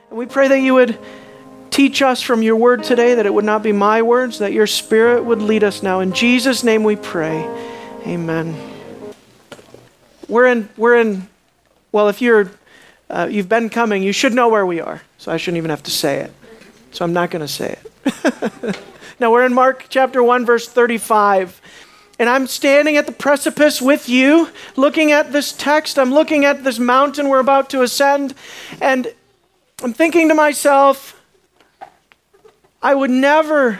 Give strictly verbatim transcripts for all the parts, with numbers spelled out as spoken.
And we pray that you would teach us from your word today, that it would not be my words, that your Spirit would lead us now. In Jesus' name we pray. Amen. We're in, we're in, well, if you're, uh, you've been coming, you should know where we are. So I shouldn't even have to say it. So I'm not going to say it. Now we're in Mark chapter one, verse thirty-five. And I'm standing at the precipice with you, looking at this text. I'm looking at this mountain we're about to ascend. And I'm thinking to myself, I would never,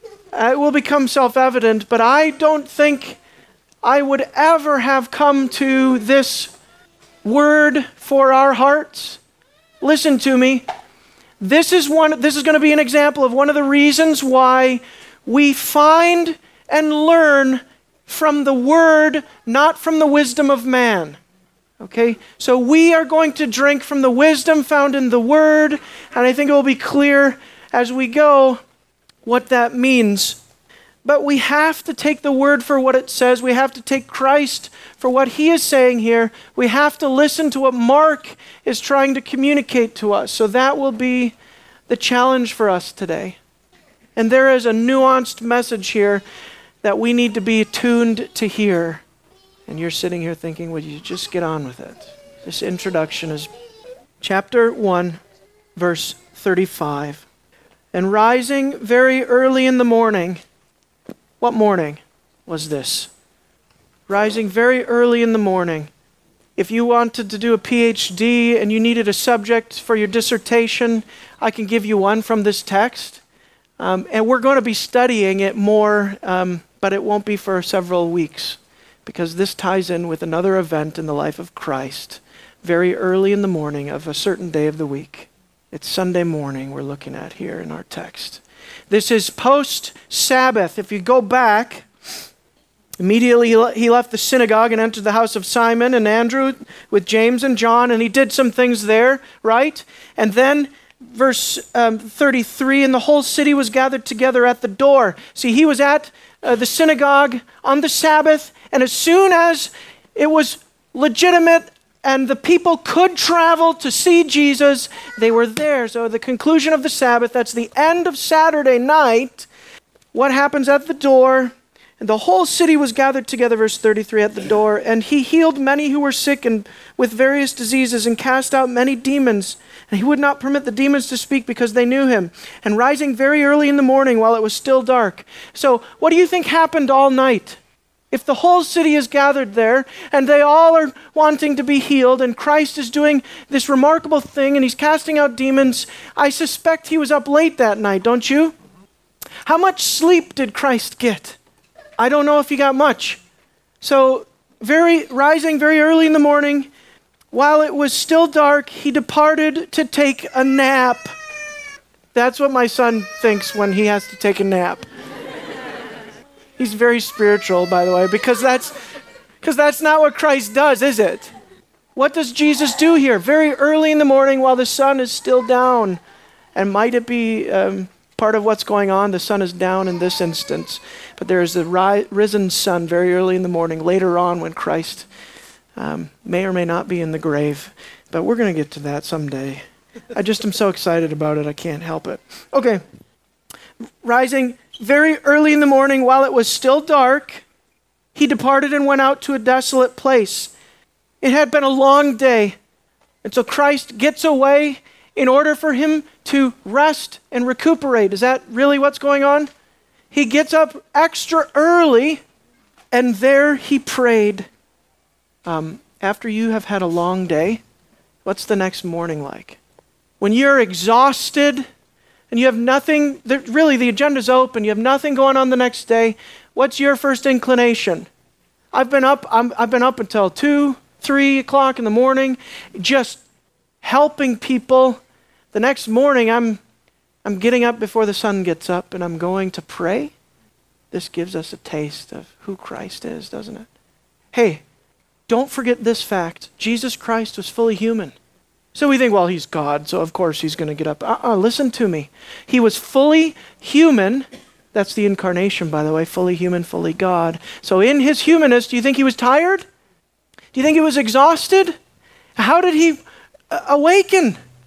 it will become self-evident, but I don't think I would ever have come to this word for our hearts. Listen to me. This is one. This is going to be an example of one of the reasons why we find and learn from the word, not from the wisdom of man. Okay? So we are going to drink from the wisdom found in the word, and I think it will be clear as we go what that means. But we have to take the word for what it says. We have to take Christ for what he is saying here. We have to listen to what Mark is trying to communicate to us. So that will be the challenge for us today. And there is a nuanced message here that we need to be tuned to hear. And you're sitting here thinking, would you just get on with it? This introduction is chapter one, verse thirty-five. And rising very early in the morning, what morning was this? Rising very early in the morning. If you wanted to do a P H D and you needed a subject for your dissertation, I can give you one from this text. Um, and we're going to be studying it more, um, but it won't be for several weeks because this ties in with another event in the life of Christ, very early in the morning of a certain day of the week. It's Sunday morning we're looking at here in our text. This is post-Sabbath. If you go back, immediately he left the synagogue and entered the house of Simon and Andrew with James and John, and he did some things there, right? And then verse um, thirty-three, and the whole city was gathered together at the door. See, he was at uh, the synagogue on the Sabbath, and as soon as it was legitimate and the people could travel to see Jesus, they were there. So the conclusion of the Sabbath, that's the end of Saturday night. What happens at the door? And the whole city was gathered together, verse thirty-three, at the door. And he healed many who were sick and with various diseases and cast out many demons. And he would not permit the demons to speak because they knew him. And rising very early in the morning while it was still dark. So what do you think happened all night? If the whole city is gathered there and they all are wanting to be healed and Christ is doing this remarkable thing and he's casting out demons, I suspect he was up late that night, don't you? How much sleep did Christ get? I don't know if he got much. So very rising very early in the morning, while it was still dark, he departed to take a nap. That's what my son thinks when he has to take a nap. He's very spiritual, by the way, because that's because that's not what Christ does, is it? What does Jesus do here? Very early in the morning while the sun is still down. And might it be um, part of what's going on? The sun is down in this instance. But there is the ri- risen sun very early in the morning, later on when Christ um, may or may not be in the grave. But we're going to get to that someday. I just am so excited about it, I can't help it. Okay. Rising very early in the morning while it was still dark, he departed and went out to a desolate place. It had been a long day. And so Christ gets away in order for him to rest and recuperate. Is that really what's going on? He gets up extra early and there he prayed. Um, after you have had a long day, what's the next morning like? When you're exhausted and you have nothing, really the agenda's open, you have nothing going on the next day, what's your first inclination? I've been up, I'm, I've been up until two, three o'clock in the morning, just helping people. The next morning, I'm, I'm getting up before the sun gets up and I'm going to pray. This gives us a taste of who Christ is, doesn't it? Hey, don't forget this fact. Jesus Christ was fully human. So we think, well, he's God, so of course he's going to get up. Uh-uh, listen to me. He was fully human. That's the incarnation, by the way, fully human, fully God. So in his humanness, do you think he was tired? Do you think he was exhausted? How did he uh, awaken?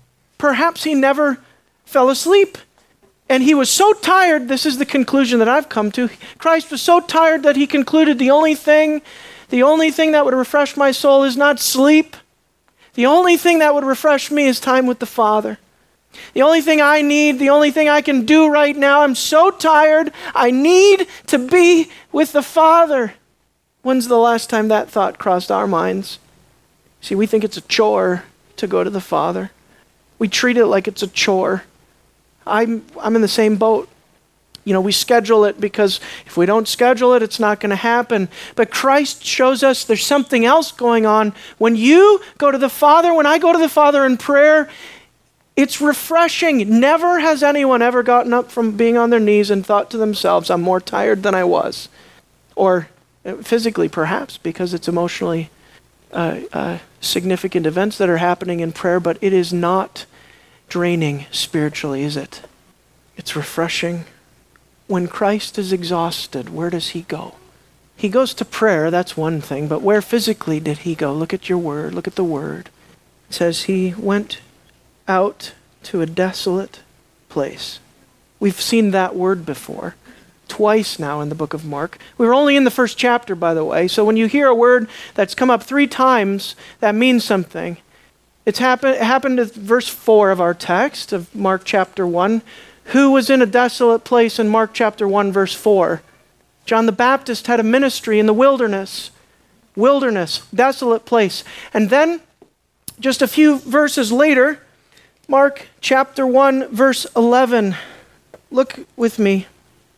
perhaps he never fell asleep. And he was so tired, this is the conclusion that I've come to. Christ was so tired that he concluded the only thing, the only thing that would refresh my soul is not sleep. The only thing that would refresh me is time with the Father. The only thing I need, the only thing I can do right now, I'm so tired, I need to be with the Father. When's the last time that thought crossed our minds? See, we think it's a chore to go to the Father. We treat it like it's a chore. I'm, I'm in the same boat. You know, we schedule it because if we don't schedule it, it's not going to happen. But Christ shows us there's something else going on. When you go to the Father, when I go to the Father in prayer, it's refreshing. Never has anyone ever gotten up from being on their knees and thought to themselves, I'm more tired than I was. Or physically, perhaps, because it's emotionally uh, uh, significant events that are happening in prayer, but it is not draining spiritually, is it? It's refreshing. When Christ is exhausted, where does he go? He goes to prayer, that's one thing, but where physically did he go? Look at your word, look at the word. It says he went out to a desolate place. We've seen that word before, twice now in the book of Mark. We were only in the first chapter, by the way, so when you hear a word that's come up three times, that means something. It's happened, it happened at verse four of our text of Mark chapter one. Who was in a desolate place in Mark chapter one, verse four? John the Baptist had a ministry in the wilderness. Wilderness, desolate place. And then, just a few verses later, Mark chapter one, verse eleven. Look with me.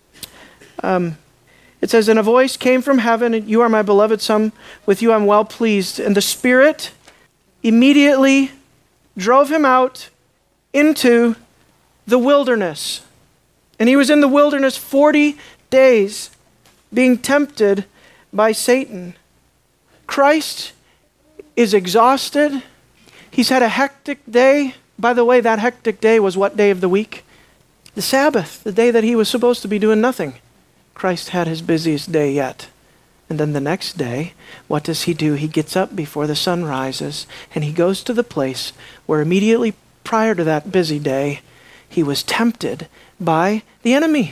Um, it says, and a voice came from heaven, you are my beloved Son, with you I'm well pleased. And the Spirit immediately drove him out into the wilderness. And he was in the wilderness forty days being tempted by Satan. Christ is exhausted. He's had a hectic day. By the way, that hectic day was what day of the week? The Sabbath, the day that he was supposed to be doing nothing. Christ had his busiest day yet. And then the next day, what does he do? He gets up before the sun rises and he goes to the place where immediately prior to that busy day, he was tempted by the enemy.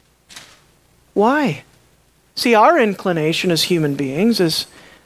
Why? See, our inclination as human beings is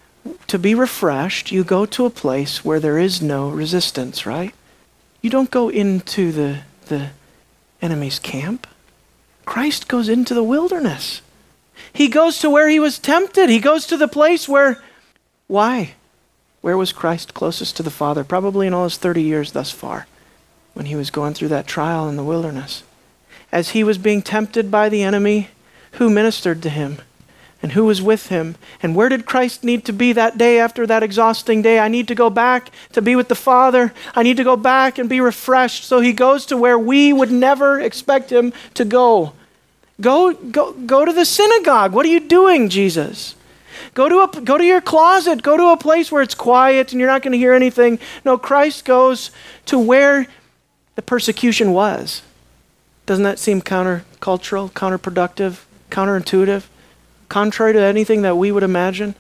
to be refreshed. You go to a place where there is no resistance, right? You don't go into the, the enemy's camp. Christ goes into the wilderness. He goes to where he was tempted. He goes to the place where, why? Where was Christ closest to the Father? Probably in all his thirty years thus far, when he was going through that trial in the wilderness. As he was being tempted by the enemy, who ministered to him? And who was with him? And where did Christ need to be that day after that exhausting day? I need to go back to be with the Father. I need to go back and be refreshed. So he goes to where we would never expect him to go. Go, go, go to the synagogue. What are you doing, Jesus? Go to a, go to your closet. Go to a place where it's quiet and you're not going to hear anything. No, Christ goes to where the persecution was. Doesn't that seem countercultural, counterproductive, counterintuitive, contrary to anything that we would imagine?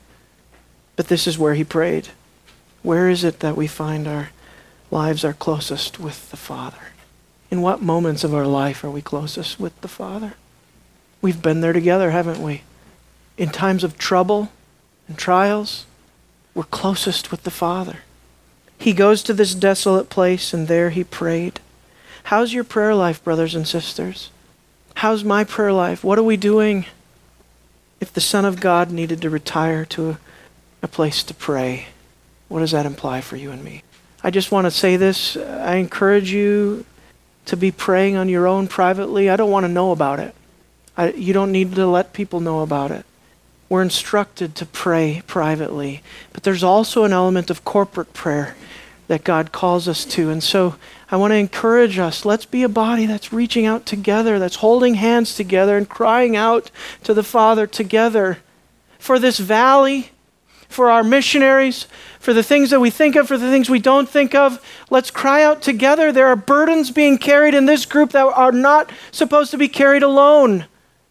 But this is where he prayed. Where is it that we find our lives are closest with the Father? In what moments of our life are we closest with the Father? We've been there together, haven't we? In times of trouble and trials, we're closest with the Father. He goes to this desolate place and there he prayed. How's your prayer life, brothers and sisters? How's my prayer life? What are we doing? If the Son of God needed to retire to a, a place to pray, what does that imply for you and me? I just want to say this. I encourage you to be praying on your own privately. I don't want to know about it. I, you don't need to let people know about it. We're instructed to pray privately, but there's also an element of corporate prayer that God calls us to. And so I want to encourage us, let's be a body that's reaching out together, that's holding hands together and crying out to the Father together for this valley, for our missionaries, for the things that we think of, for the things we don't think of. Let's cry out together. There are burdens being carried in this group that are not supposed to be carried alone.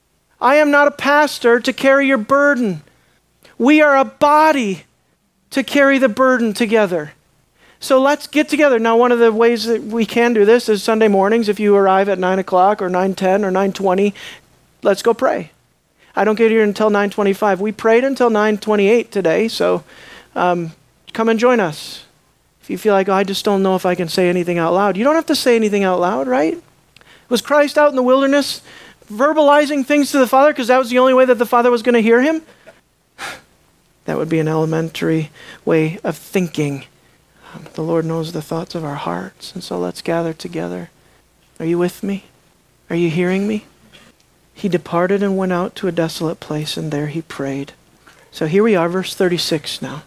I am not a pastor to carry your burden. We are a body to carry the burden together. So let's get together. Now, one of the ways that we can do this is Sunday mornings. If you arrive at nine o'clock or nine ten or nine twenty, let's go pray. I don't get here until nine twenty-five. We prayed until nine twenty-eight today, so um, come and join us. If you feel like, oh, I just don't know if I can say anything out loud. You don't have to say anything out loud, right? Was Christ out in the wilderness verbalizing things to the Father because that was the only way that the Father was going to hear him? That would be an elementary way of thinking. Um, the Lord knows the thoughts of our hearts, and so let's gather together. Are you with me? Are you hearing me? He departed and went out to a desolate place, and there he prayed. So here we are, verse thirty-six now.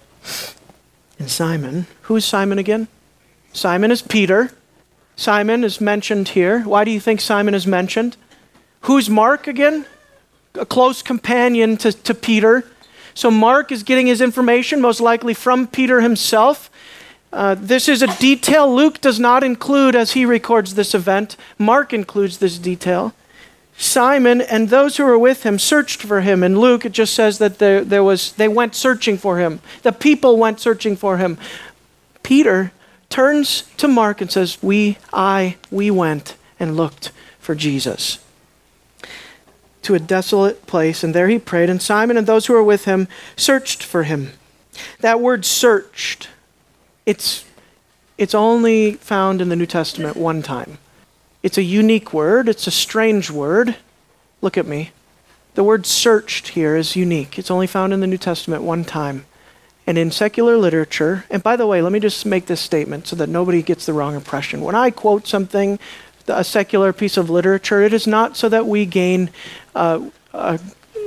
And Simon, who is Simon again? Simon is Peter. Simon is mentioned here. Why do you think Simon is mentioned? Who's Mark again? A close companion to, to Peter. So Mark is getting his information most likely from Peter himself. Uh, this is a detail Luke does not include as he records this event. Mark includes this detail. Simon and those who were with him searched for him. In Luke, it just says that there, there was they went searching for him. The people went searching for him. Peter turns to Mark and says, we, I, we went and looked for Jesus. To a desolate place, and there he prayed, and Simon and those who were with him searched for him. That word searched, it's, it's only found in the New Testament one time. It's a unique word. It's a strange word. Look at me. The word searched here is unique. It's only found in the New Testament one time. And in secular literature, and by the way, let me just make this statement so that nobody gets the wrong impression. When I quote something, a secular piece of literature, it is not so that we gain, uh, uh,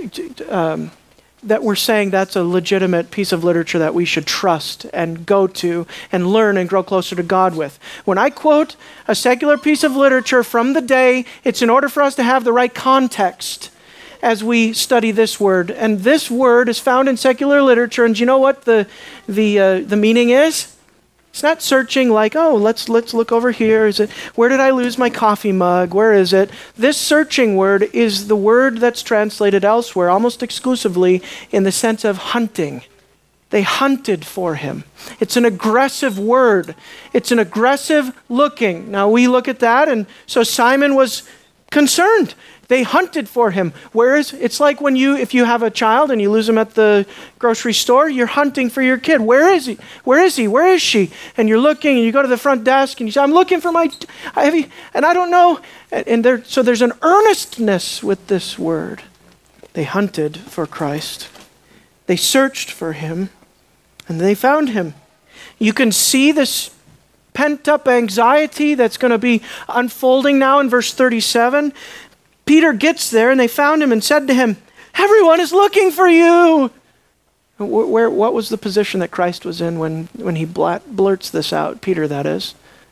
um, that we're saying that's a legitimate piece of literature that we should trust and go to and learn and grow closer to God with. When I quote a secular piece of literature from the day, it's in order for us to have the right context as we study this word. And this word is found in secular literature, and do you know what the the uh, the meaning is? It's not searching like, oh, let's let's look over here. Is it, where did I lose my coffee mug? Where is it? This searching word is the word that's translated elsewhere, almost exclusively in the sense of hunting. They hunted for him. It's an aggressive word. It's an aggressive looking. Now we look at that, and so Simon was concerned. They hunted for him. Whereas it's like when you, if you have a child and you lose him at the grocery store, you're hunting for your kid. Where is he? Where is he? Where is she? And you're looking, and you go to the front desk, and you say, I'm looking for my, I have, and I don't know. And there, so there's an earnestness with this word. They hunted for Christ. They searched for him, and they found him. You can see this pent-up anxiety that's going to be unfolding now in verse thirty-seven. Peter gets there, and they found him and said to him, everyone is looking for you. Where, where, what was the position that Christ was in when, when he blat, blurts this out? Peter, that is.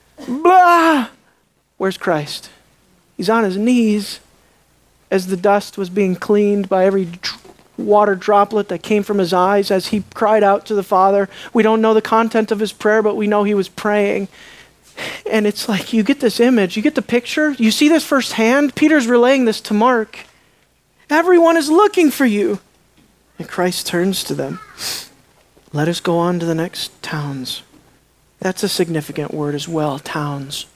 Blah! Where's Christ? He's on his knees as the dust was being cleaned by every dr- water droplet that came from his eyes as he cried out to the Father. We don't know the content of his prayer, but we know he was praying. And it's like you get this image, you get the picture, you see this firsthand. Peter's relaying this to Mark. Everyone is looking for you. And Christ turns to them. Let us go on to the next towns. That's a significant word as well, towns.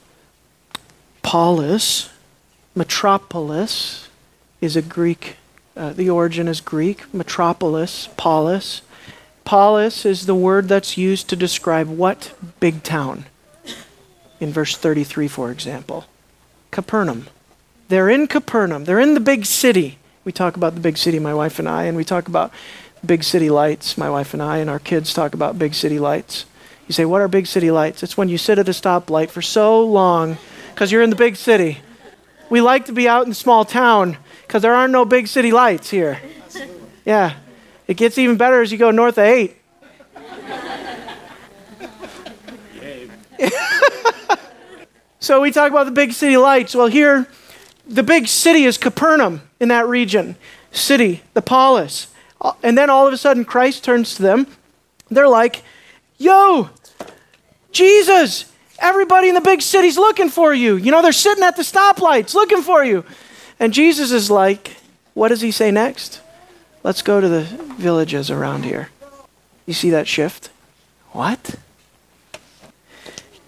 Polis, metropolis, is a Greek, uh, the origin is Greek. Metropolis, polis. Polis is the word that's used to describe what big town? In verse thirty-three, for example. Capernaum. They're in Capernaum. They're in the big city. We talk about the big city, my wife and I, and we talk about big city lights, my wife and I, and our kids talk about big city lights. You say, what are big city lights? It's when you sit at a stoplight for so long because you're in the big city. We like to be out in the small town because there aren't no big city lights here. Yeah. It gets even better as you go north of eight. So we talk about the big city lights. Well, here, the big city is Capernaum in that region. City, the polis. And then all of a sudden, Christ turns to them. They're like, yo, Jesus, everybody in the big city's looking for you. You know, they're sitting at the stoplights looking for you. And Jesus is like, what does he say next? Let's go to the villages around here. You see that shift? What?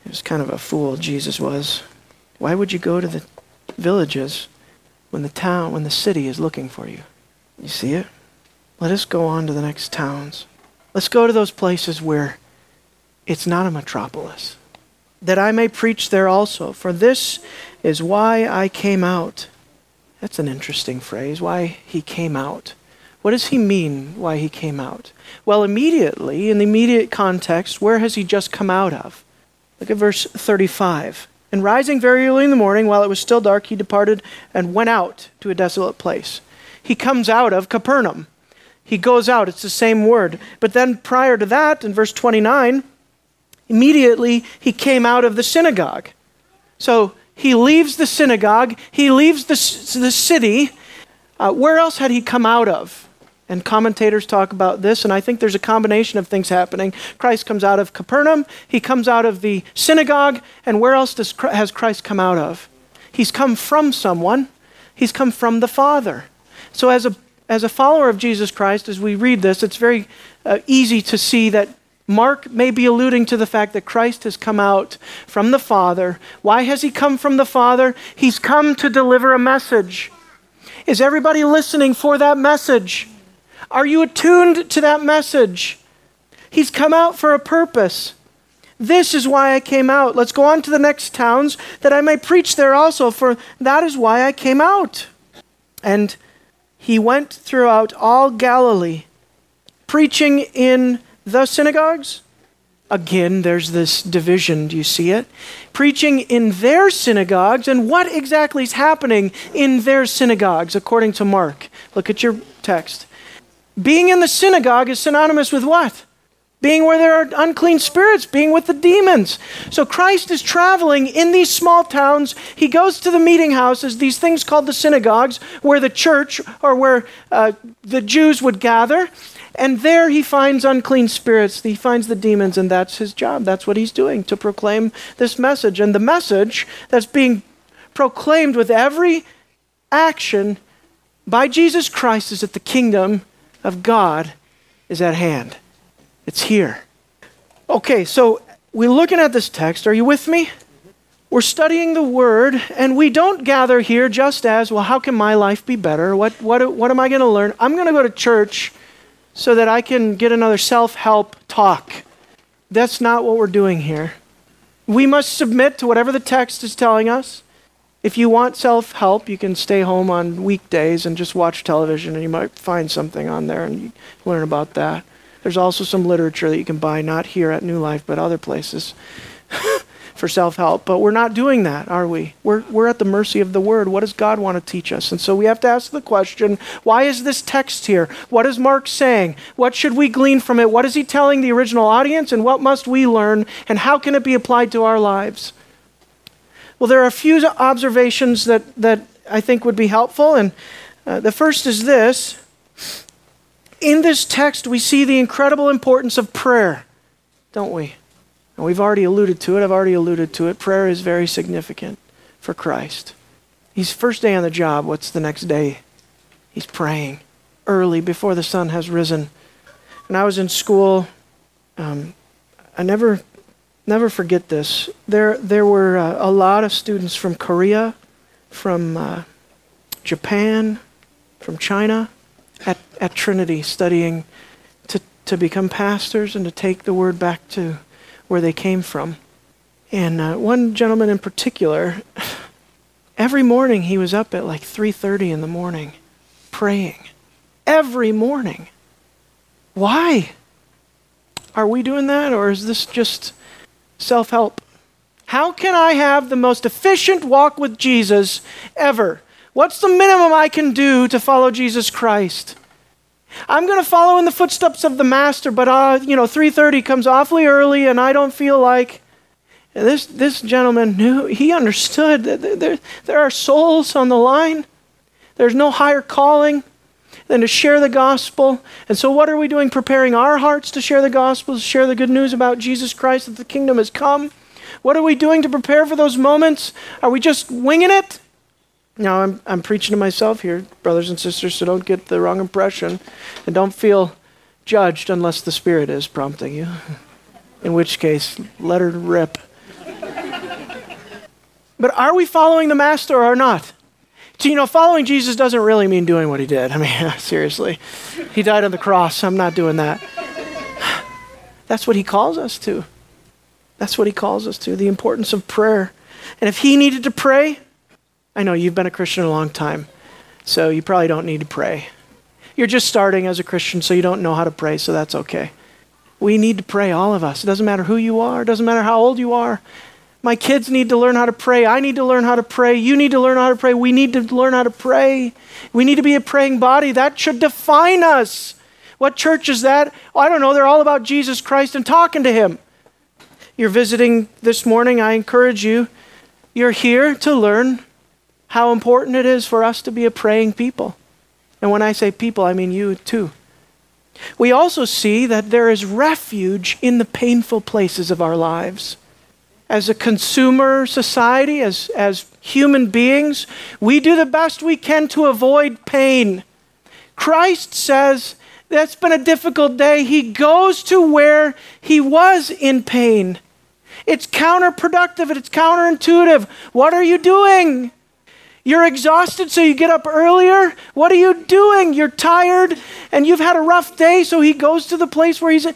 He was kind of a fool, Jesus was. Why would you go to the villages when the town, when the city is looking for you? You see it? Let us go on to the next towns. Let's go to those places where it's not a metropolis, that I may preach there also. For this is why I came out. That's an interesting phrase, why he came out. What does he mean, why he came out? Well, immediately, in the immediate context, where has he just come out of? Look at verse thirty-five. And rising very early in the morning, while it was still dark, he departed and went out to a desolate place. He comes out of Capernaum. He goes out, it's the same word. But then prior to that, in verse twenty-nine, immediately he came out of the synagogue. So he leaves the synagogue, he leaves the, the city. Uh, where else had he come out of? And commentators talk about this, and I think there's a combination of things happening. Christ comes out of Capernaum, he comes out of the synagogue, and where else does, has Christ come out of? He's come from someone. He's come from the Father. So as a as a follower of Jesus Christ, as we read this, it's very uh, easy to see that Mark may be alluding to the fact that Christ has come out from the Father. Why has he come from the Father? He's come to deliver a message. Is everybody listening for that message? Are you attuned to that message? He's come out for a purpose. This is why I came out. Let's go on to the next towns, that I may preach there also, for that is why I came out. And he went throughout all Galilee, preaching in the synagogues. Again, there's this division. Do you see it? Preaching in their synagogues. And what exactly is happening in their synagogues, according to Mark? Look at your text. Being in the synagogue is synonymous with what? Being where there are unclean spirits, being with the demons. So Christ is traveling in these small towns. He goes to the meeting houses, these things called the synagogues, where the church or where uh, the Jews would gather. And there he finds unclean spirits. He finds the demons, and that's his job. That's what he's doing, to proclaim this message. And the message that's being proclaimed with every action by Jesus Christ is that the kingdom of God is at hand. It's here. Okay, so we're looking at this text. Are you with me? We're studying the Word, and we don't gather here just as, well, how can my life be better? What, what, what am I going to learn? I'm going to go to church so that I can get another self-help talk. That's not what we're doing here. We must submit to whatever the text is telling us. If you want self-help, you can stay home on weekdays and just watch television, and you might find something on there and you learn about that. There's also some literature that you can buy, not here at New Life, but other places for self-help. But we're not doing that, are we? We're, we're at the mercy of the Word. What does God want to teach us? And so we have to ask the question, why is this text here? What is Mark saying? What should we glean from it? What is he telling the original audience? And what must we learn? And how can it be applied to our lives? Well, there are a few observations that, that I think would be helpful. And uh, the first is this. In this text, we see the incredible importance of prayer, don't we? And we've already alluded to it. I've already alluded to it. Prayer is very significant for Christ. He's first day on the job. What's the next day? He's praying early before the sun has risen. When I was in school, um, I never, never forget this. There, there were uh, a lot of students from Korea, from uh, Japan, from China, at, at Trinity studying to, to become pastors and to take the word back to where they came from. And uh, one gentleman in particular, every morning he was up at like three thirty in the morning praying. Every morning. Why? Are we doing that, or is this just self-help? How can I have the most efficient walk with Jesus ever? What's the minimum I can do to follow Jesus Christ? I'm going to follow in the footsteps of the Master, but uh, you know, three thirty comes awfully early, and I don't feel like. And this this gentleman knew, he understood that there there are souls on the line. There's no higher calling than to share the gospel. And so, what are we doing? Preparing our hearts to share the gospel, to share the good news about Jesus Christ, that the kingdom has come. What are we doing to prepare for those moments? Are we just winging it? Now, I'm I'm preaching to myself here, brothers and sisters, so don't get the wrong impression. And don't feel judged unless the Spirit is prompting you. In which case, let her rip. But are we following the Master or not? So, you know, following Jesus doesn't really mean doing what he did. I mean, seriously. He died on the cross. I'm not doing that. That's what he calls us to. That's what he calls us to, the importance of prayer. And if he needed to pray, I know you've been a Christian a long time, so you probably don't need to pray. You're just starting as a Christian, so you don't know how to pray, so that's okay. We need to pray, all of us. It doesn't matter who you are. It doesn't matter how old you are. My kids need to learn how to pray. I need to learn how to pray. You need to learn how to pray. We need to learn how to pray. We need to be a praying body. That should define us. What church is that? Oh, I don't know. They're all about Jesus Christ and talking to him. You're visiting this morning. I encourage you. You're here to learn how important it is for us to be a praying people. And when I say people, I mean you too. We also see that there is refuge in the painful places of our lives. As a consumer society, as, as human beings, we do the best we can to avoid pain. Christ says that's been a difficult day. He goes to where he was in pain. It's counterproductive and it's counterintuitive. What are you doing? You're exhausted, so you get up earlier. What are you doing? You're tired and you've had a rough day, so he goes to the place where he's...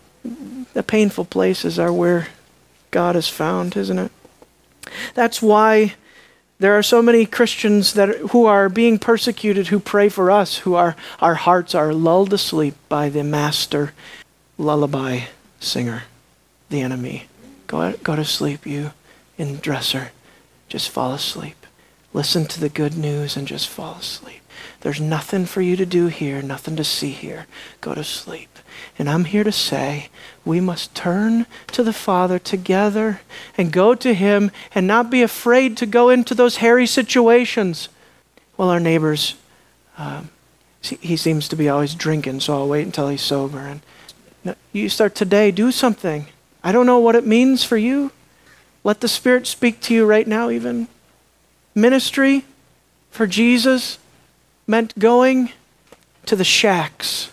The painful places are where God is found, isn't it? That's why there are so many Christians that who are being persecuted who pray for us, who are our hearts are lulled to sleep by the master lullaby singer, the enemy. Go, go to sleep, you in dresser. Just fall asleep. Listen to the good news and just fall asleep. There's nothing for you to do here, nothing to see here. Go to sleep. And I'm here to say we must turn to the Father together and go to him and not be afraid to go into those hairy situations. Well, our neighbors, um, he seems to be always drinking, so I'll wait until he's sober. And no, you start today, do something. I don't know what it means for you. Let the Spirit speak to you right now even. Ministry for Jesus meant going to the shacks,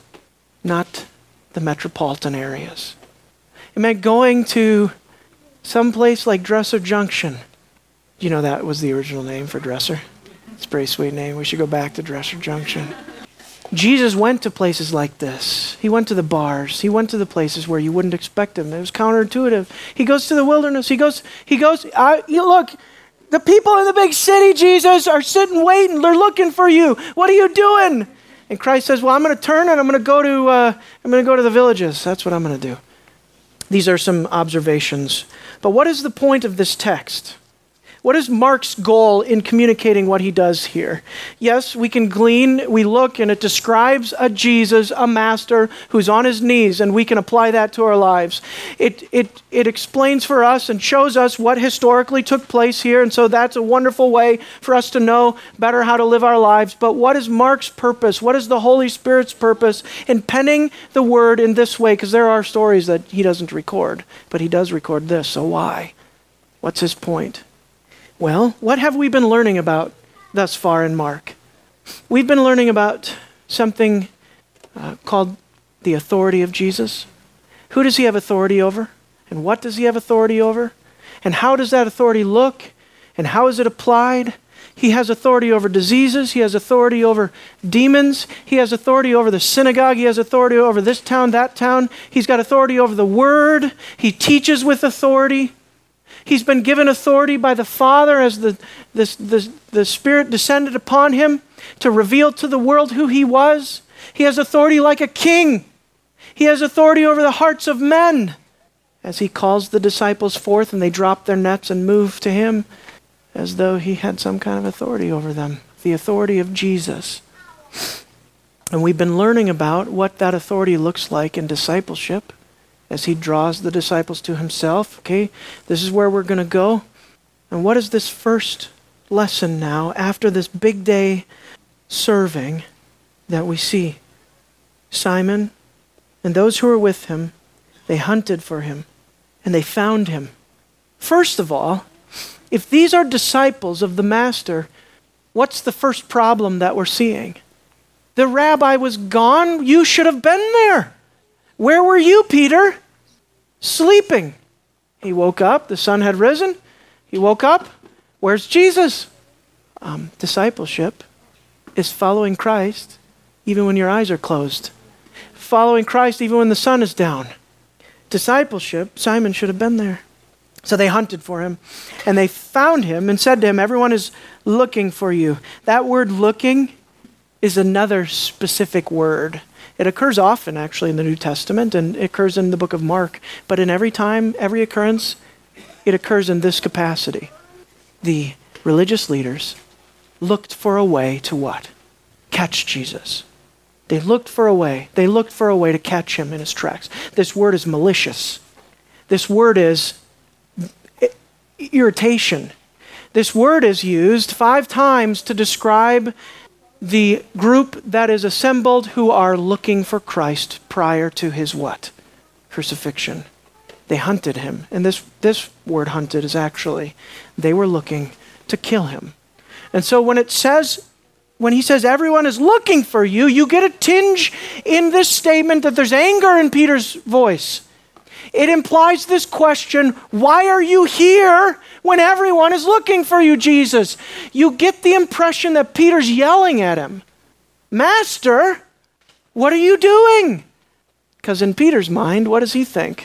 not the metropolitan areas. It meant going to some place like Dresser Junction. You know that was the original name for Dresser. It's a pretty sweet name. We should go back to Dresser Junction. Jesus went to places like this. He went to the bars. He went to the places where you wouldn't expect him. It was counterintuitive. He goes to the wilderness. He goes, he goes, I, you look, the people in the big city, Jesus, are sitting waiting. They're looking for you. What are you doing? And Christ says, well, I'm going to turn and I'm going to go to, uh, I'm going to go to the villages. That's what I'm going to do. These are some observations. But what is the point of this text? What is Mark's goal in communicating what he does here? Yes, we can glean, we look, and it describes a Jesus, a master who's on his knees, and we can apply that to our lives. It, it, it explains for us and shows us what historically took place here, and so that's a wonderful way for us to know better how to live our lives. But what is Mark's purpose? What is the Holy Spirit's purpose in penning the word in this way? Because there are stories that he doesn't record, but he does record this, so why? What's his point? Well, what have we been learning about thus far in Mark? We've been learning about something uh, called the authority of Jesus. Who does he have authority over? And what does he have authority over? And how does that authority look? And how is it applied? He has authority over diseases. He has authority over demons. He has authority over the synagogue. He has authority over this town, that town. He's got authority over the word. He teaches with authority. He's been given authority by the Father as the, the, the, the Spirit descended upon him to reveal to the world who he was. He has authority like a king. He has authority over the hearts of men as he calls the disciples forth and they drop their nets and move to him as though he had some kind of authority over them. The authority of Jesus. And we've been learning about what that authority looks like in discipleship as he draws the disciples to himself. Okay, this is where we're going to go. And what is this first lesson now after this big day serving that we see? Simon and those who were with him, they hunted for him and they found him. First of all, if these are disciples of the Master, what's the first problem that we're seeing? The rabbi was gone. You should have been there. Where were you, Peter? Sleeping. He woke up. The sun had risen. He woke up. Where's Jesus? Um, discipleship is following Christ even when your eyes are closed. Following Christ even when the sun is down. Discipleship, Simon should have been there. So they hunted for him, and they found him and said to him, everyone is looking for you. That word looking is another specific word. It occurs often, actually, in the New Testament, and it occurs in the book of Mark. But in every time, every occurrence, it occurs in this capacity. The religious leaders looked for a way to what? Catch Jesus. They looked for a way. They looked for a way to catch him in his tracks. This word is malicious. This word is irritation. This word is used five times to describe the group that is assembled who are looking for Christ prior to his what? Crucifixion. They hunted him. And this, this word hunted is actually, they were looking to kill him. And so when it says, when he says everyone is looking for you, you get a tinge in this statement that there's anger in Peter's voice. It implies this question, why are you here when everyone is looking for you, Jesus? You get the impression that Peter's yelling at him. Master, what are you doing? Because in Peter's mind, what does he think?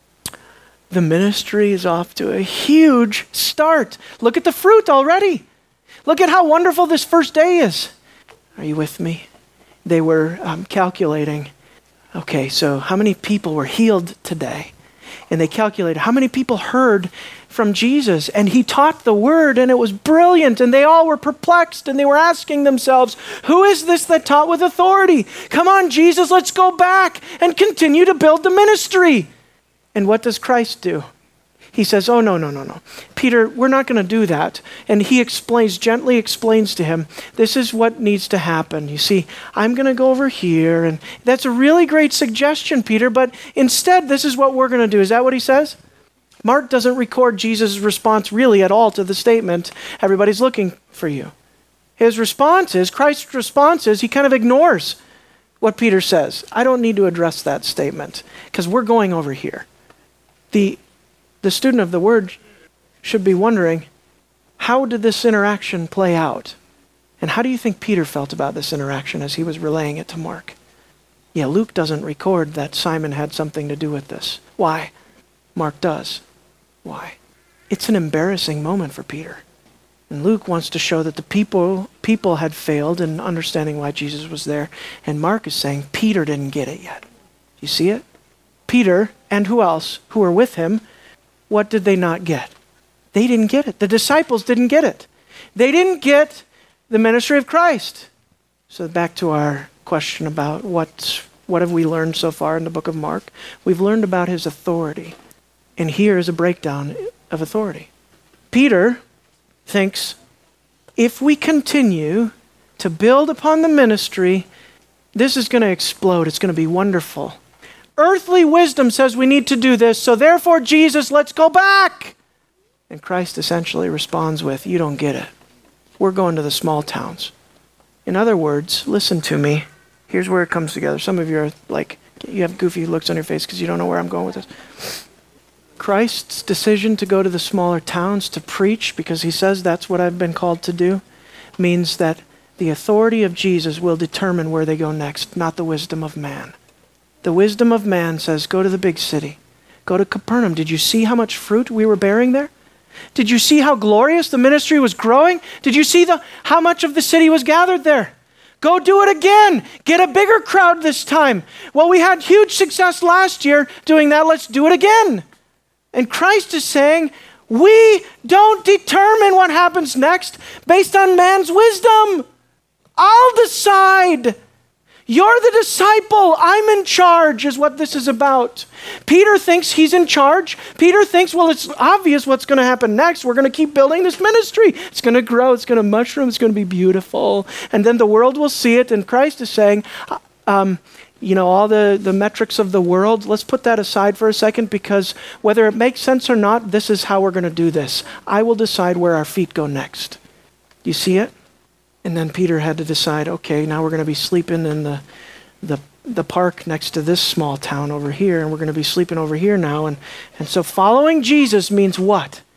The ministry is off to a huge start. Look at the fruit already. Look at how wonderful this first day is. Are you with me? They were um, calculating. Okay, so how many people were healed today? And they calculated how many people heard from Jesus. And he taught the word and it was brilliant. And they all were perplexed and they were asking themselves, who is this that taught with authority? Come on, Jesus, let's go back and continue to build the ministry. And what does Christ do? He says, oh, no, no, no, no. Peter, we're not going to do that. And he explains, gently explains to him, this is what needs to happen. You see, I'm going to go over here. And that's a really great suggestion, Peter. But instead, this is what we're going to do. Is that what he says? Mark doesn't record Jesus' response really at all to the statement, everybody's looking for you. His response is, Christ's response is, he kind of ignores what Peter says. I don't need to address that statement because we're going over here. The The student of the word should be wondering, how did this interaction play out? And how do you think Peter felt about this interaction as he was relaying it to Mark? Yeah, Luke doesn't record that Simon had something to do with this. Why? Mark does. Why? It's an embarrassing moment for Peter. And Luke wants to show that the people, people had failed in understanding why Jesus was there. And Mark is saying Peter didn't get it yet. You see it? Peter, and who else, who were with him, what did they not get? They didn't get it. The disciples didn't get it. They didn't get the ministry of Christ. So back to our question about what, what have we learned so far in the book of Mark? We've learned about his authority. And here is a breakdown of authority. Peter thinks, if we continue to build upon the ministry, this is going to explode. It's going to be wonderful. Earthly wisdom says we need to do this, so therefore, Jesus, let's go back. And Christ essentially responds with, you don't get it. We're going to the small towns. In other words, listen to me. Here's where it comes together. Some of you are like, you have goofy looks on your face because you don't know where I'm going with this. Christ's decision to go to the smaller towns to preach, because he says that's what I've been called to do, means that the authority of Jesus will determine where they go next, not the wisdom of man. The wisdom of man says, go to the big city. Go to Capernaum. Did you see how much fruit we were bearing there? Did you see how glorious the ministry was growing? Did you see the how much of the city was gathered there? Go do it again. Get a bigger crowd this time. Well, we had huge success last year doing that. Let's do it again. And Christ is saying, we don't determine what happens next based on man's wisdom. I'll decide. You're the disciple. I'm in charge is what this is about. Peter thinks he's in charge. Peter thinks, well, it's obvious what's going to happen next. We're going to keep building this ministry. It's going to grow. It's going to mushroom. It's going to be beautiful. And then the world will see it. And Christ is saying, um, you know, all the, the metrics of the world, let's put that aside for a second, because whether it makes sense or not, this is how we're going to do this. I will decide where our feet go next. You see it? And then Peter had to decide, okay, now we're going to be sleeping in the, the the park next to this small town over here, and we're going to be sleeping over here now. And, and so following Jesus means what?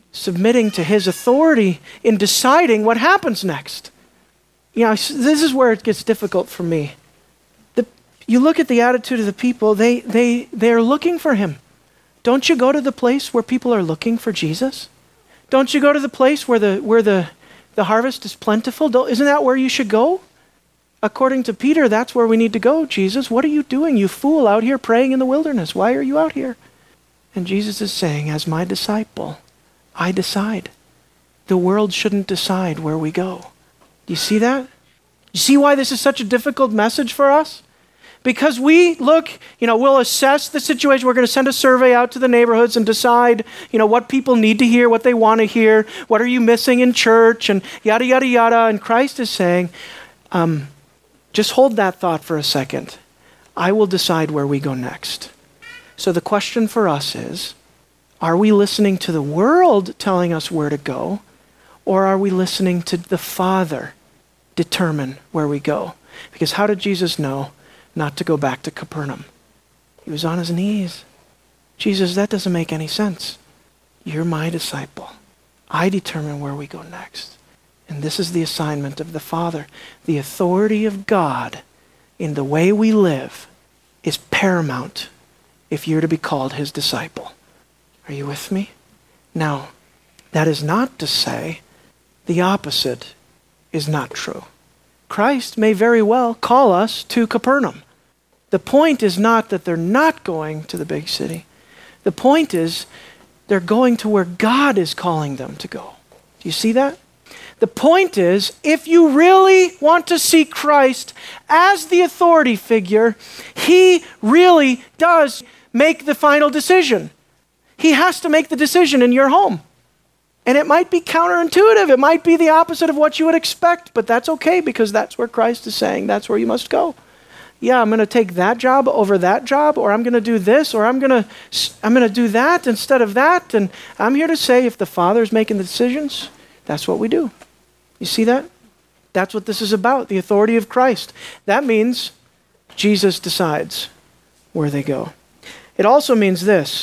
submitting to his authority in deciding what happens next. You know, this is where it gets difficult for me. The, you look at the attitude of the people, they, they, they're looking for him. Don't you go to the place where people are looking for Jesus? Don't you go to the place where the, where the, the harvest is plentiful? Don't, isn't that where you should go? According to Peter, that's where we need to go. Jesus, what are you doing, you fool, out here praying in the wilderness? Why are you out here? And Jesus is saying, as my disciple, I decide. The world shouldn't decide where we go. Do you see that? You see why this is such a difficult message for us? Because we look, you know, we'll assess the situation. We're going to send a survey out to the neighborhoods and decide, you know, what people need to hear, what they want to hear, what are you missing in church, and yada, yada, yada. And Christ is saying, um, just hold that thought for a second. I will decide where we go next. So the question for us is, are we listening to the world telling us where to go, or are we listening to the Father determine where we go? Because how did Jesus know not to go back to Capernaum? He was on his knees. Jesus, that doesn't make any sense. You're my disciple. I determine where we go next. And this is the assignment of the Father. The authority of God in the way we live is paramount if you're to be called his disciple. Are you with me? Now, that is not to say the opposite is not true. Christ may very well call us to Capernaum. The point is not that they're not going to the big city. The point is they're going to where God is calling them to go. Do you see that? The point is, if you really want to see Christ as the authority figure, he really does make the final decision. He has to make the decision in your home. And it might be counterintuitive. It might be the opposite of what you would expect, but that's okay because that's where Christ is saying that's where you must go. Yeah, I'm going to take that job over that job, or I'm going to do this, or I'm going to I'm going to do that instead of that. And I'm here to say if the Father's making the decisions, that's what we do. You see that? That's what this is about, the authority of Christ. That means Jesus decides where they go. It also means this.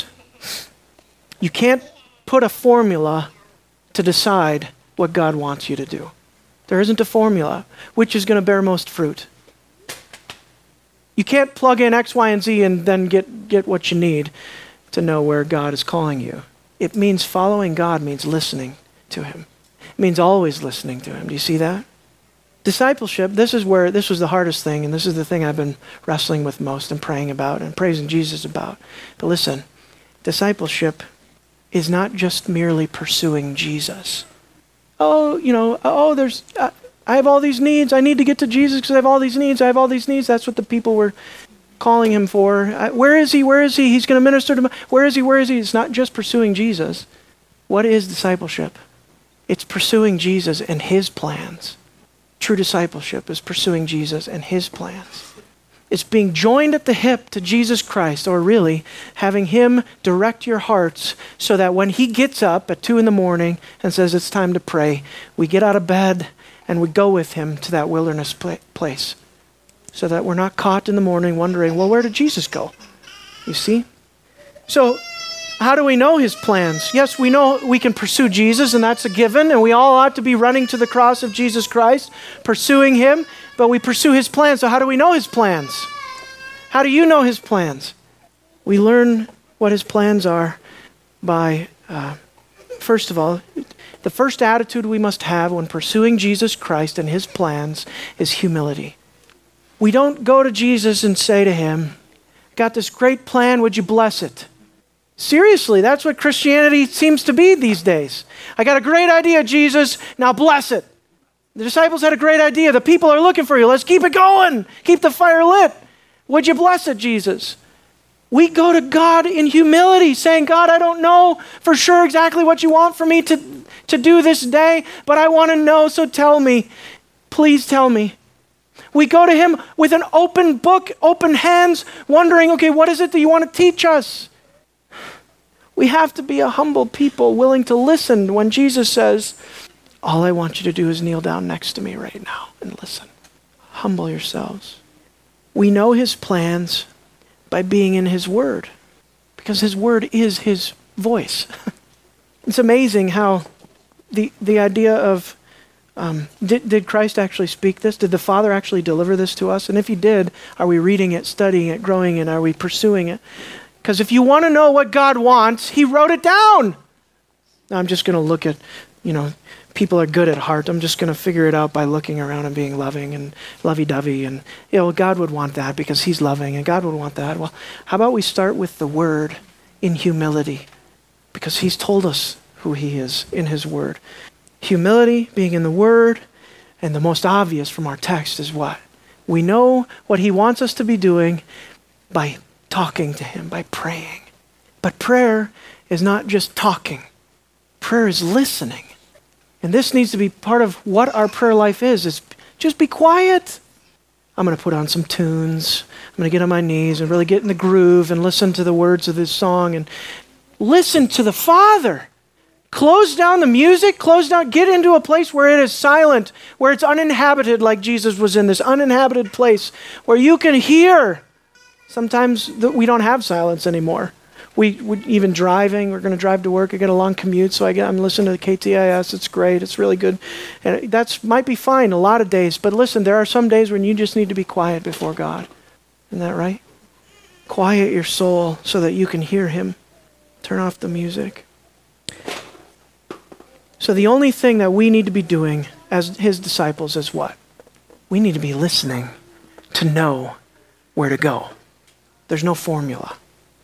You can't put a formula to decide what God wants you to do. There isn't a formula. Which is going to bear most fruit? You can't plug in X, Y, and Z and then get, get what you need to know where God is calling you. It means following God means listening to him. It means always listening to him. Do you see that? Discipleship, this is where, this was the hardest thing, and this is the thing I've been wrestling with most and praying about and praising Jesus about. But listen, discipleship is not just merely pursuing Jesus. Oh, you know, oh, there's, uh, I have all these needs. I need to get to Jesus because I have all these needs. I have all these needs. That's what the people were calling him for. Uh, where is he? Where is he? He's going to minister to me. Where is he? Where is he? It's not just pursuing Jesus. What is discipleship? It's pursuing Jesus and his plans. True discipleship is pursuing Jesus and his plans. It's being joined at the hip to Jesus Christ, or really having him direct your hearts so that when he gets up at two in the morning and says it's time to pray, we get out of bed and we go with him to that wilderness pla- place so that we're not caught in the morning wondering, well, where did Jesus go? You see? So how do we know his plans? Yes, we know we can pursue Jesus, and that's a given, and we all ought to be running to the cross of Jesus Christ, pursuing him, but we pursue his plans. So how do we know his plans? How do you know his plans? We learn what his plans are by, uh, first of all, the first attitude we must have when pursuing Jesus Christ and his plans is humility. We don't go to Jesus and say to him, got this great plan, would you bless it? Seriously, that's what Christianity seems to be these days. I got a great idea, Jesus, now bless it. The disciples had a great idea. The people are looking for you. Let's keep it going. Keep the fire lit. Would you bless it, Jesus? We go to God in humility, saying, God, I don't know for sure exactly what you want for me to, to do this day, but I want to know, so tell me. Please tell me. We go to him with an open book, open hands, wondering, okay, what is it that you want to teach us? We have to be a humble people willing to listen when Jesus says, all I want you to do is kneel down next to me right now and listen. Humble yourselves. We know his plans by being in his word, because his word is his voice. It's amazing how the the idea of, um, did, did Christ actually speak this? Did the Father actually deliver this to us? And if he did, are we reading it, studying it, growing it? Are we pursuing it? Because if you want to know what God wants, he wrote it down. Now I'm just going to look at, you know, people are good at heart. I'm just going to figure it out by looking around and being loving and lovey-dovey. And, you know, God would want that because he's loving and God would want that. Well, how about we start with the word in humility? Because he's told us who he is in his word. Humility being in the word, and the most obvious from our text is what? We know what he wants us to be doing by talking to him, by praying. But prayer is not just talking. Prayer is listening. And this needs to be part of what our prayer life is, is just be quiet. I'm going to put on some tunes. I'm going to get on my knees and really get in the groove and listen to the words of this song and listen to the Father. Close down the music, close down, get into a place where it is silent, where it's uninhabited like Jesus was in this uninhabited place, where you can hear. Sometimes we don't have silence anymore. We, we even driving, we're going to drive to work. I get a long commute, so I get, I'm listening to the K T I S. It's great. It's really good. And that might be fine a lot of days. But listen, there are some days when you just need to be quiet before God. Isn't that right? Quiet your soul so that you can hear him. Turn off the music. So the only thing that we need to be doing as his disciples is what? We need to be listening to know where to go. There's no formula.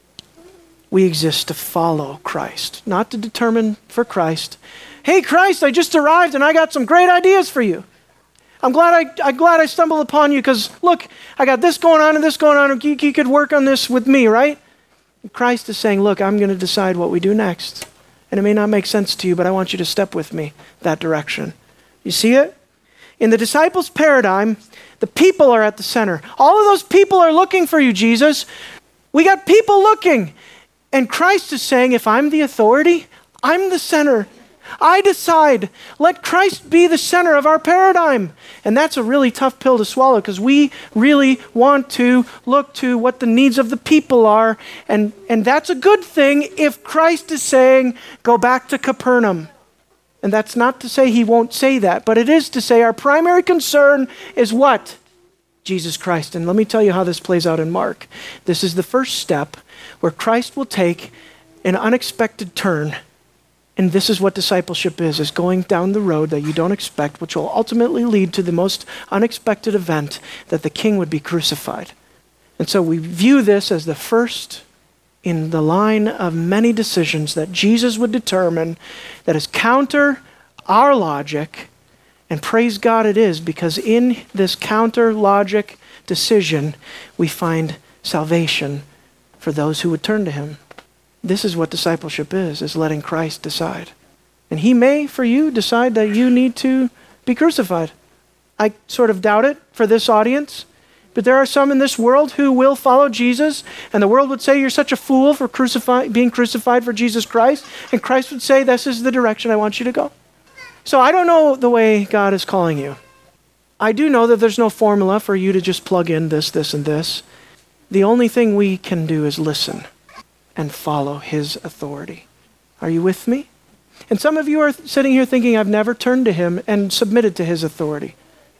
We exist to follow Christ, not to determine for Christ. Hey, Christ, I just arrived and I got some great ideas for you. I'm glad I, I'm glad I stumbled upon you because, look, I got this going on and this going on. You, you could work on this with me, right? And Christ is saying, look, I'm going to decide what we do next. And it may not make sense to you, but I want you to step with me that direction. You see it? In the disciples' paradigm, the people are at the center. All of those people are looking for you, Jesus. We got people looking. And Christ is saying, if I'm the authority, I'm the center. I decide. Let Christ be the center of our paradigm. And that's a really tough pill to swallow because we really want to look to what the needs of the people are. And, and that's a good thing if Christ is saying, go back to Capernaum. And that's not to say he won't say that, but it is to say our primary concern is what? Jesus Christ. And let me tell you how this plays out in Mark. This is the first step where Christ will take an unexpected turn. And this is what discipleship is, is going down the road that you don't expect, which will ultimately lead to the most unexpected event, that the king would be crucified. And so we view this as the first in the line of many decisions that Jesus would determine that is counter our logic. And praise God it is, because in this counter logic decision, we find salvation for those who would turn to him. This is what discipleship is, is letting Christ decide. And he may, for you, decide that you need to be crucified. I sort of doubt it for this audience, but there are some in this world who will follow Jesus, and the world would say, you're such a fool for crucify- being crucified for Jesus Christ, and Christ would say, this is the direction I want you to go. So I don't know the way God is calling you. I do know that there's no formula for you to just plug in this, this, and this. The only thing we can do is listen and follow his authority. Are you with me? And some of you are sitting here thinking, I've never turned to him and submitted to his authority.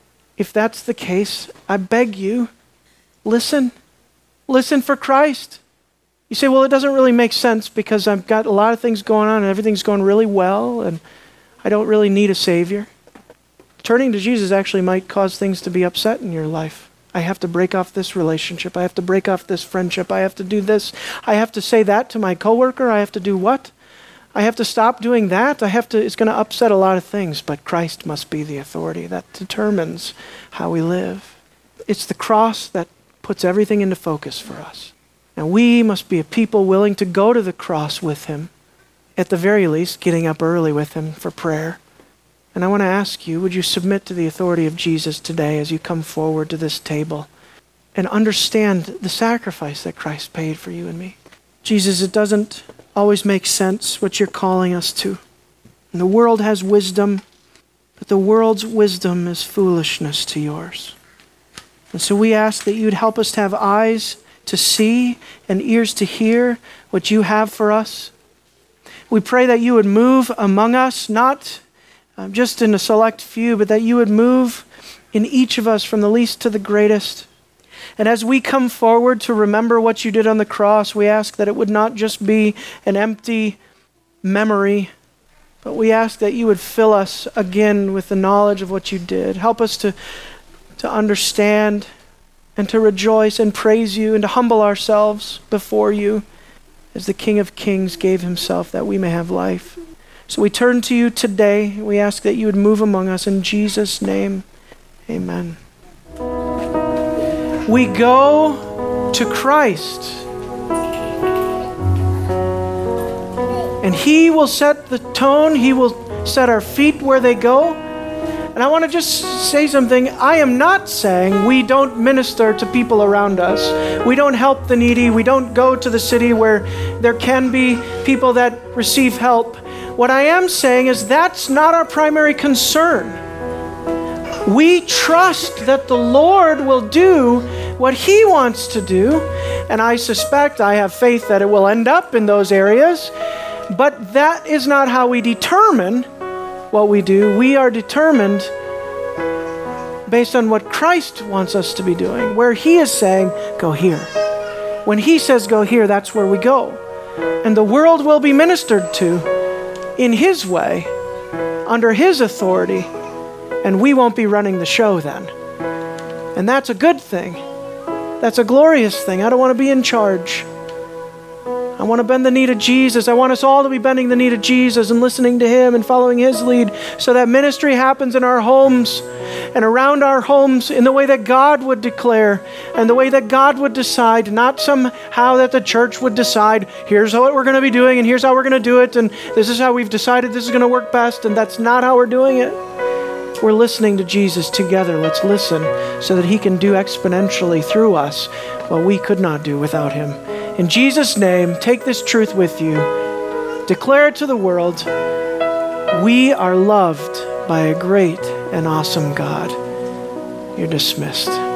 If that's the case, I beg you, listen. Listen for Christ. You say, well, it doesn't really make sense because I've got a lot of things going on and everything's going really well and I don't really need a savior. Turning to Jesus actually might cause things to be upset in your life. I have to break off this relationship. I have to break off this friendship. I have to do this. I have to say that to my coworker. I have to do what? I have to stop doing that. I have to, it's going to upset a lot of things, but Christ must be the authority that determines how we live. It's the cross that puts everything into focus for us. And we must be a people willing to go to the cross with him, at the very least, getting up early with him for prayer. And I want to ask you, would you submit to the authority of Jesus today as you come forward to this table and understand the sacrifice that Christ paid for you and me? Jesus, it doesn't always make sense what you're calling us to. And the world has wisdom, but the world's wisdom is foolishness to yours. And so we ask that you'd help us to have eyes to see and ears to hear what you have for us. We pray that you would move among us, not um, just in a select few, but that you would move in each of us from the least to the greatest. And as we come forward to remember what you did on the cross, we ask that it would not just be an empty memory, but we ask that you would fill us again with the knowledge of what you did. Help us to, to understand and to rejoice and praise you and to humble ourselves before you as the King of Kings gave himself that we may have life. So we turn to you today. We ask that you would move among us in Jesus' name. Amen. We go to Christ, and he will set the tone. He will set our feet where they go. And I want to just say something. I am not saying we don't minister to people around us. We don't help the needy. We don't go to the city where there can be people that receive help. What I am saying is that's not our primary concern. We trust that the Lord will do what he wants to do, and I suspect, I have faith that it will end up in those areas, but that is not how we determine what we do. We are determined based on what Christ wants us to be doing, where he is saying, go here. When he says go here, that's where we go. And the world will be ministered to in his way, under his authority, and we won't be running the show then. And that's a good thing. That's a glorious thing. I don't want to be in charge. I want to bend the knee to Jesus. I want us all to be bending the knee to Jesus and listening to him and following his lead so that ministry happens in our homes and around our homes in the way that God would declare and the way that God would decide, not somehow that the church would decide, here's what we're going to be doing and here's how we're going to do it and this is how we've decided this is going to work best, and that's not how we're doing it. We're listening to Jesus together. Let's listen so that he can do exponentially through us what we could not do without him. In Jesus' name, take this truth with you. Declare it to the world. We are loved by a great and awesome God. You're dismissed.